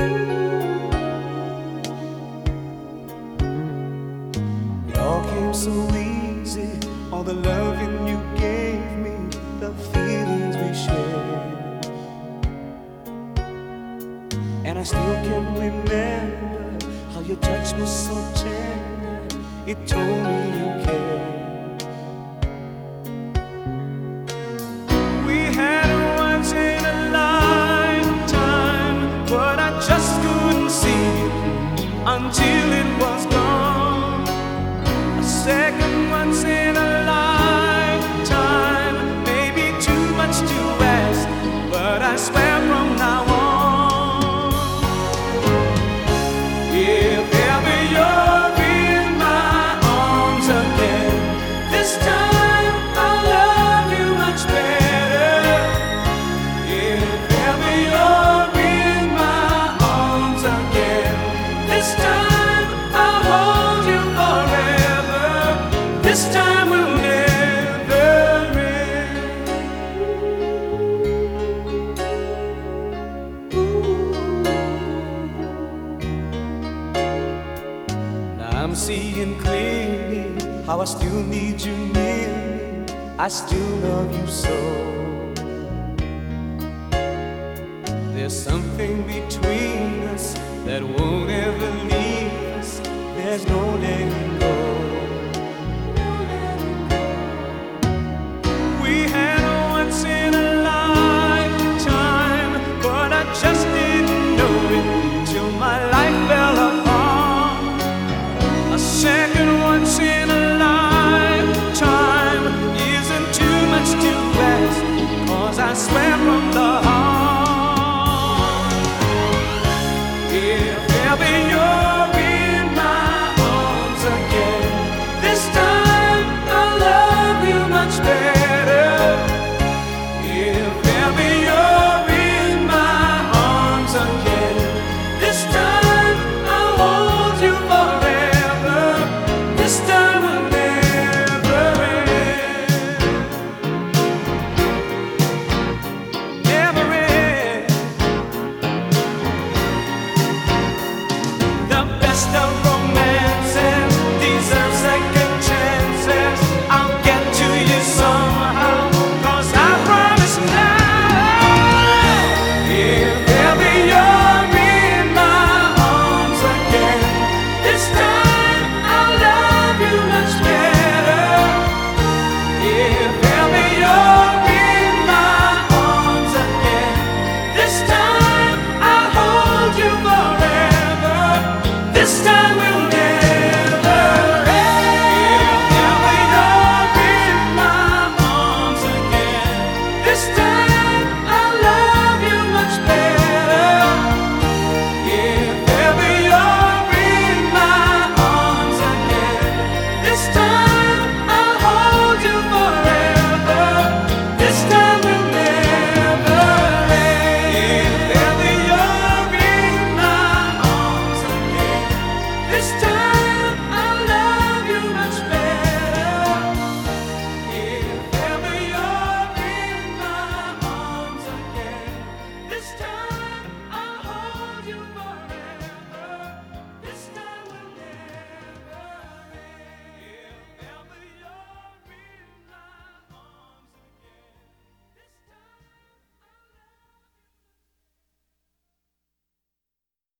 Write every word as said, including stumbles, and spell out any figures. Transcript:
It all came so easy, all the loving you gave me, the feelings we shared. And I still can remember how your touch was so tender. It told me you cared. We had a once in a lifetime, but I just couldn't see it until it was gone. A second once in a lifetime, maybe too much to ask, but I swear from now on, if ever you're in my arms again, this time I'll love you much better. If ever you're in my arms again, this time I'll hold you forever. This time will never end. Now I'm seeing clearly how I still need you near me. I still love you so. There's something between us that won't